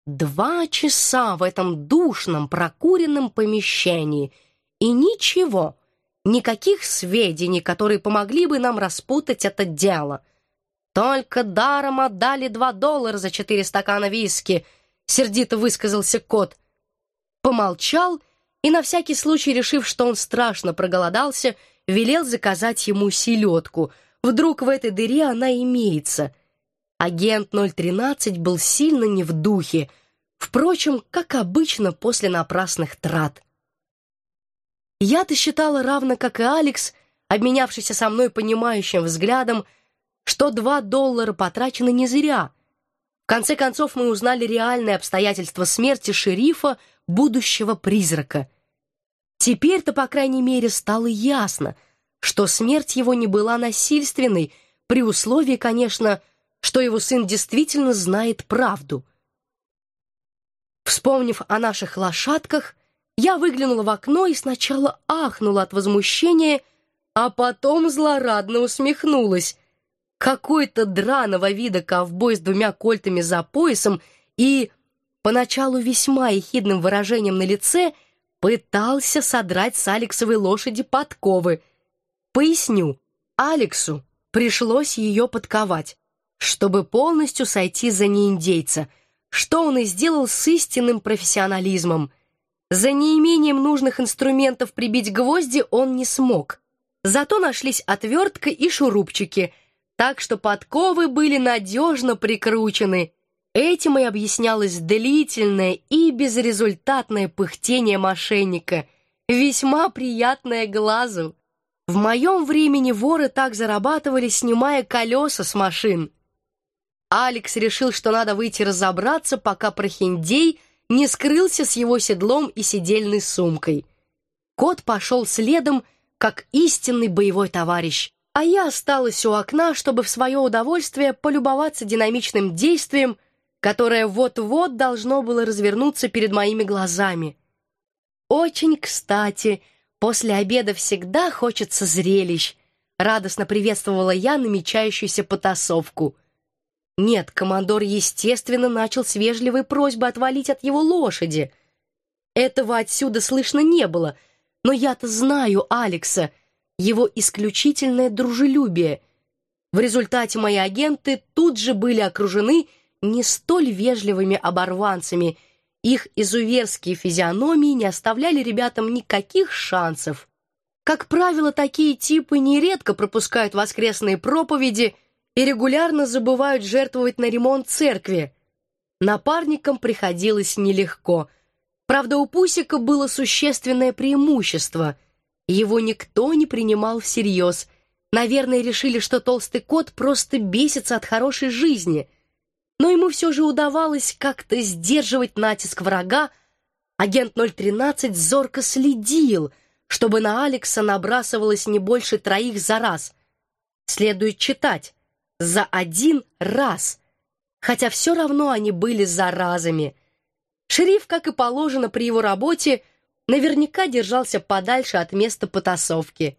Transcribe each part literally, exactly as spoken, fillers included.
Два часа в этом душном, прокуренном помещении. И ничего, никаких сведений, которые помогли бы нам распутать это дело. Только даром отдали два доллара за четыре стакана виски, сердито высказался кот. Помолчал и, на всякий случай, решив, что он страшно проголодался, велел заказать ему селедку. Вдруг в этой дыре она имеется. Агент ноль тринадцать был сильно не в духе, впрочем, как обычно после напрасных трат. Я-то считала, равно как и Алекс, обменявшийся со мной понимающим взглядом, что два доллара потрачены не зря. В конце концов мы узнали реальные обстоятельства смерти шерифа, будущего призрака. Теперь-то, по крайней мере, стало ясно, что смерть его не была насильственной, при условии, конечно, что его сын действительно знает правду. Вспомнив о наших лошадках, я выглянула в окно и сначала ахнула от возмущения, а потом злорадно усмехнулась. Какой-то драного вида ковбой с двумя кольтами за поясом и, поначалу весьма ехидным выражением на лице, пытался содрать с Алексовой лошади подковы. Поясню, Алексу пришлось ее подковать, чтобы полностью сойти за неиндейца, что он и сделал с истинным профессионализмом. За неимением нужных инструментов прибить гвозди он не смог. Зато нашлись отвертка и шурупчики, так что подковы были надежно прикручены. Этим и объяснялось длительное и безрезультатное пыхтение мошенника, весьма приятное глазу. В моем времени воры так зарабатывали, снимая колеса с машин. Алекс решил, что надо выйти разобраться, пока прохиндей не скрылся с его седлом и сидельной сумкой. Кот пошел следом, как истинный боевой товарищ, а я осталась у окна, чтобы в свое удовольствие полюбоваться динамичным действием, которое вот-вот должно было развернуться перед моими глазами. «Очень кстати, после обеда всегда хочется зрелищ», радостно приветствовала я намечающуюся потасовку. Нет, командор, естественно, начал с вежливой просьбы отвалить от его лошади. Этого отсюда слышно не было, но я-то знаю Алекса, его исключительное дружелюбие. В результате мои агенты тут же были окружены не столь вежливыми оборванцами. Их изуверские физиономии не оставляли ребятам никаких шансов. Как правило, такие типы нередко пропускают воскресные проповеди и регулярно забывают жертвовать на ремонт церкви. Напарникам приходилось нелегко. Правда, у Пусика было существенное преимущество. Его никто не принимал всерьез. Наверное, решили, что толстый кот просто бесится от хорошей жизни. Но ему все же удавалось как-то сдерживать натиск врага. Агент ноль тринадцать зорко следил, чтобы на Алекса набрасывалось не больше троих за раз. Следует читать «за один раз», хотя все равно они были заразами. Шериф, как и положено при его работе, наверняка держался подальше от места потасовки.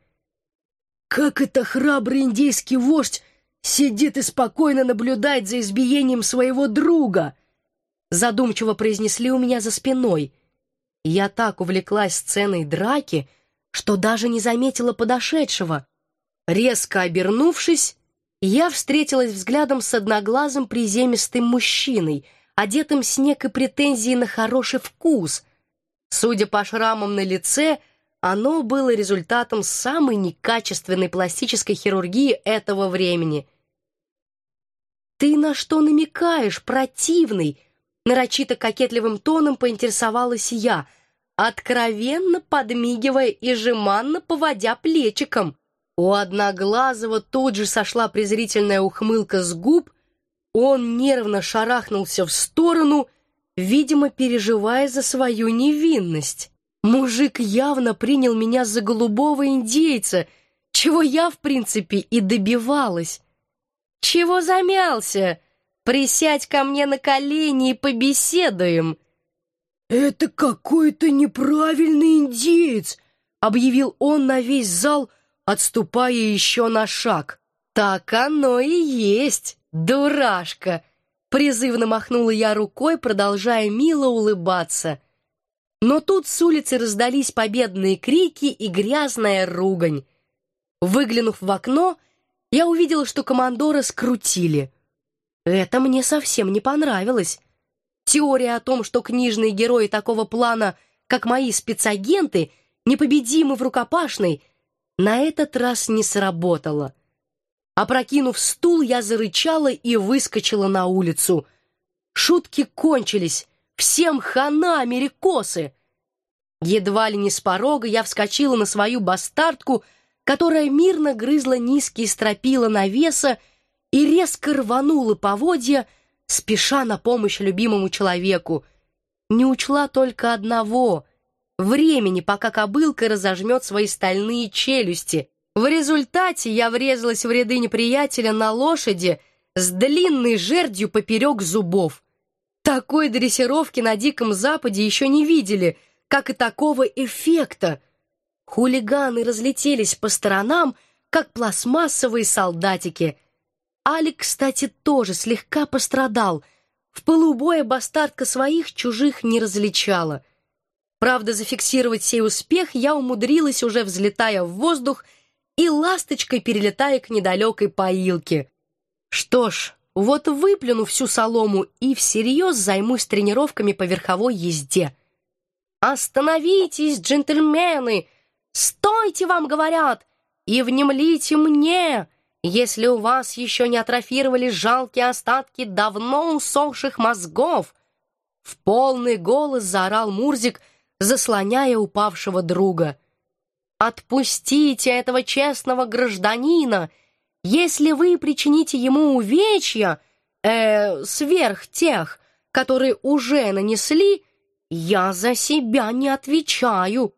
«Как это храбрый индейский вождь сидит и спокойно наблюдает за избиением своего друга!» Задумчиво произнесли у меня за спиной. Я так увлеклась сценой драки, что даже не заметила подошедшего. Резко обернувшись, я встретилась взглядом с одноглазым приземистым мужчиной, одетым с некой претензией на хороший вкус. Судя по шрамам на лице, оно было результатом самой некачественной пластической хирургии этого времени. «Ты на что намекаешь, противный?» Нарочито кокетливым тоном поинтересовалась я, откровенно подмигивая и жеманно поводя плечиком. У Одноглазого тут же сошла презрительная ухмылка с губ, он нервно шарахнулся в сторону, видимо, переживая за свою невинность. Мужик явно принял меня за голубого индейца, чего я, в принципе, и добивалась. «Чего замялся? Присядь ко мне на колени и побеседуем». «Это какой-то неправильный индеец», — объявил он на весь зал, отступая еще на шаг. «Так оно и есть, дурашка», — Призывно махнула я рукой, продолжая мило улыбаться. Но тут с улицы раздались победные крики и грязная ругань. Выглянув в окно, я увидела, что командора скрутили. Это мне совсем не понравилось. Теория о том, что книжные герои такого плана, как мои спецагенты, непобедимы в рукопашной, на этот раз не сработала. Опрокинув стул, я зарычала и выскочила на улицу. Шутки кончились. Всем хана, америкосы! Едва ли не с порога я вскочила на свою бастардку, которая мирно грызла низкие стропила навеса и резко рванула поводья, спеша на помощь любимому человеку. Не учла только одного — времени, пока кобылка разожмет свои стальные челюсти. В результате я врезалась в ряды неприятеля на лошади с длинной жердью поперек зубов. Такой дрессировки на Диком Западе еще не видели, как и такого эффекта. Хулиганы разлетелись по сторонам, как пластмассовые солдатики. Алик, кстати, тоже слегка пострадал. В пылу боя бастардка своих, чужих не различала. Правда, зафиксировать сей успех я умудрилась, уже взлетая в воздух и ласточкой перелетая к недалекой поилке. Что ж, вот выплюну всю солому и всерьез займусь тренировками по верховой езде. «Остановитесь, джентльмены! Стойте, вам говорят! И внемлите мне, если у вас еще не атрофировали жалкие остатки давно усохших мозгов!» В полный голос заорал Мурзик, заслоняя упавшего друга. «Отпустите этого честного гражданина! Если вы причините ему увечья, э, сверх тех, которые уже нанесли, я за себя не отвечаю!»